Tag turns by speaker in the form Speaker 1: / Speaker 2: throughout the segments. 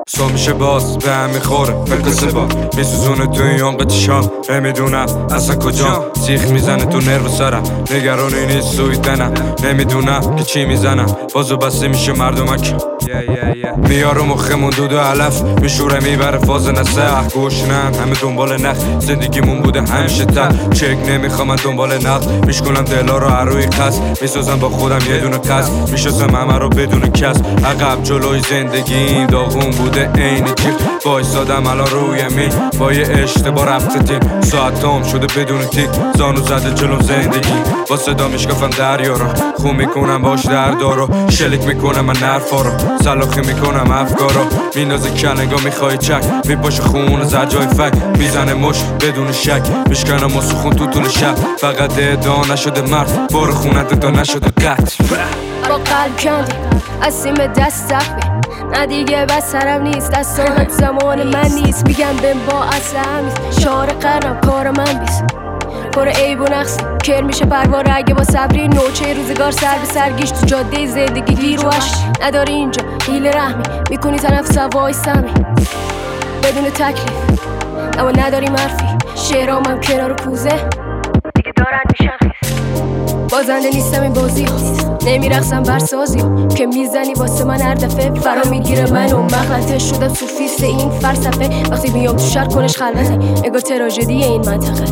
Speaker 1: سو میشه باز به هم میخوره فکر با میسوزونه تو این عمق چشام نمیدونم اصلا کجا سیخ میزنه تو نرو سرم نگرانی نیست سویدنم نمیدونم که چی میزنم بازو بسته میشه مردمک میارو مخمون دود و علف میشوره میبره فاز نسخ گوشنم همه دنبال نخ زندگیمون بوده همیشه تخ چک نمیخوام من دنبال نقد میشکنم دلا رو عروی خست میسازم با خودم یه دونه قصد میشستم همه رو بدون کس عقب جلوی زندگی داغون بوده عین جیغ وایسادم الان روی می با یه اشتباه رفته تیم ساعتام شده بدون تیک زانو زده جلوم زندگی با صدا میشکافم دریا رو خون میکنم باش دردارو شلیک میکنم من نرفا رو سلاخی میکنم افکارو میندازه کلنگا میخوای چک میپاشه خون زجای فک میزنه مش بدون شک میشکنم و سخون تو طول شب فقط ادعا نشده مرد بار خونت تا نشده قتل
Speaker 2: با قلب کندی از سیم دست زخمی نه دیگه بس سرم نیست دستانت زمان من نیست میگم بهم با اصل همیست شعار قرنم کار من بیست پر عیب و نقص کر میشه پرواره اگه با صبری نوچه روزگار سر به سرگیش تو جاده زندگی گیر و عشق نداری اینجا حیله رحمی میکنی تنفس هوای سمی بدون تکلیف اما نداری مرفی شعرامم کنار کوزه دیگه دارن میشن خیس بازنده نیستم این بازی ها نمیرقصم بر سازی ها که میزنی واسه من هر دفعه فرا میگیره من و مغلطه شدم سوفیست این فلسفه وقتی میام تو شهر کنش خلوته انگار تراژدی این منطقه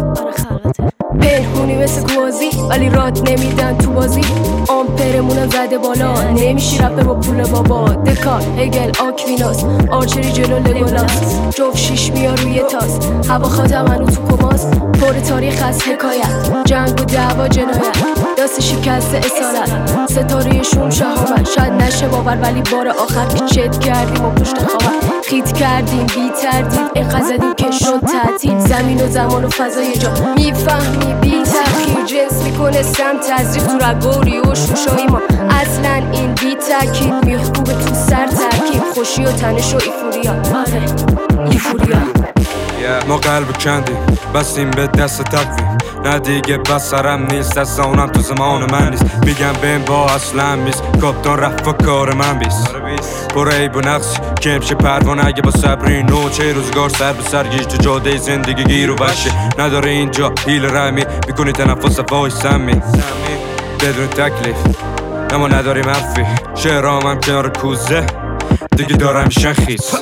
Speaker 2: پنهونی مثل کوازی ولی راد نمیدن تو بازی آمپرمونم زده بالا نمیشی رپر با پول بابا دکار هگل آکویناس آرچری جلو لگولاس جوف شیش میار روی تاس هوا خاطم هنو تو کماس پر تاریخ از حکایت جنگ و دعوا جنایت دست شکست اصالت ستارهشون شهامت شاید نشه باور ولی بار آخر که چت کردیم و پشت خوابت خیت کردیم بی تردید اینقدر زدیم که شد تعطیل زمین و زمان و فضای جا میفهمی بی تأخیر جنس میکنه سم تزریق تو رگوری و شوشایی ما اصلا این بی تأکید میخوبه تو سر ترکیب خوشی و تنش و ایفوریا ایفوریا
Speaker 1: ما قلب کندیم بستیم به دست تقویم نه دیگه بس سرم نیست دست اونم تو زمان من نیست میگم بهم با اصلا میست کاپتان رفت و کار من بیست پر عیب و نقص که میشه پروانه اگه با صبری نوچه روزگار سر به سر گیش تو جاده زندگی گیر و وشه نداره اینجا حیل رحمی میکنی تنفس وای سمی بدون تکلیف اما نداریم حرفی شعرامم کنار کوزه دیگه دارم میشن خیس